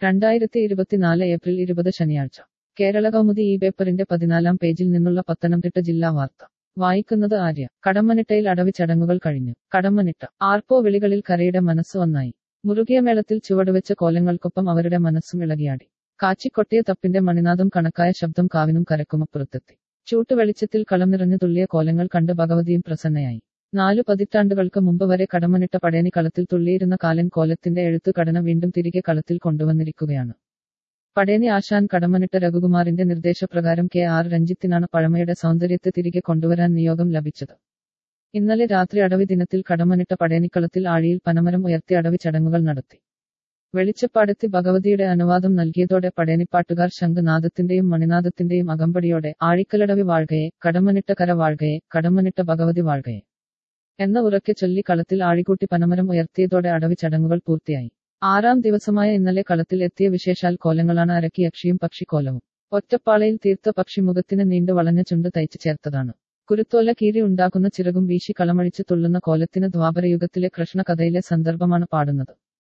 2024 April 20 ശനിയാഴ്ച കേരള കൗമുദി ഈ പേപ്പറിന്റെ 14-ാം പേജിൽ നിന്നുള്ള പത്തനംതിട്ട ജില്ലാ വാർത്ത വായിക്കുന്നത് ആര്യ. കടമ്മനിട്ടയിൽ അടവി ചടങ്ങുകൾ കഴിഞ്ഞു. കടമ്മനിട്ട ആർപ്പോ വിളികളിൽ കരയുടെ മനസ്സ് ഒന്നായി. മുറുകിയ മേളത്തിൽ ചുവടുവെച്ച കോലങ്ങൾക്കൊപ്പം അവരുടെ മനസ്സും ഇളകിയാടി. കാച്ചിക്കൊട്ടിയ തപ്പിന്റെ മണിനാദം കണക്കായ ശബ്ദം കാവിനും കരക്കുമപ്പുറത്തെത്തി. ചൂട്ടുവെളിച്ചത്തിൽ കളം നിറഞ്ഞു തുള്ളിയ കോലങ്ങൾ കണ്ട് ഭഗവതിയും പ്രസന്നയായി. 4 പതിറ്റാണ്ടുകൾക്ക് മുമ്പ് വരെ കടമ്മനിട്ട പടേനി കളത്തിൽ തുള്ളിയിരുന്ന കാലൻ കോലത്തിന്റെ എഴുത്തുഘടന വീണ്ടും തിരികെ കളത്തിൽ കൊണ്ടുവന്നിരിക്കുകയാണ്. പടേനി ആശാൻ കടമ്മനിട്ട രഘുകുമാറിന്റെ നിർദ്ദേശപ്രകാരം KR രഞ്ജിത്തിനാണ് പഴമയുടെ സൗന്ദര്യത്തെ തിരികെ കൊണ്ടുവരാൻ നിയോഗം ലഭിച്ചത്. ഇന്നലെ രാത്രി അടവി ദിനത്തിൽ കടമ്മനിട്ട പടേനിക്കളത്തിൽ ആഴിയിൽ പനമരം ഉയർത്തി അടവി ചടങ്ങുകൾ നടത്തി. വെളിച്ചപ്പാടെത്തി ഭഗവതിയുടെ അനുവാദം നൽകിയതോടെ പടേനിപ്പാട്ടുകാർ ശംഖനാദത്തിന്റെയും മണിനാദത്തിന്റെയും അകമ്പടിയോടെ ആഴിക്കലടവി വാഴ്കയെ, കടമ്മനിട്ട കര വാഴ്കയെ, കടമ്മനിട്ട ഭഗവതി വാഴ്കയെ എന്ന ഉറക്കെ ചൊല്ലി കളത്തിൽ ആഴികൂട്ടി പനമരം ഉയർത്തിയതോടെ അടവി ചടങ്ങുകൾ പൂർത്തിയായി. 6-ാം ദിവസമായ ഇന്നലെ കളത്തിൽ എത്തിയ വിശേഷാൽ കോലങ്ങളാണ് അരക്കി യക്ഷിയും പക്ഷിക്കോലവും. ഒറ്റപ്പാളയിൽ തീർത്ത പക്ഷി മുഖത്തിന് നീണ്ടു വളഞ്ഞ ചുണ്ട് തയ്ച്ചു ചേർത്തതാണ്. കുരുത്തോല കീറി ഉണ്ടാക്കുന്ന ചിറകും വീശി കളമഴിച്ച് തുള്ളുന്ന കോലത്തിന് ദ്വാപരയുഗത്തിലെ കൃഷ്ണ കഥയിലെ സന്ദർഭമാണ് പാടുന്നത്.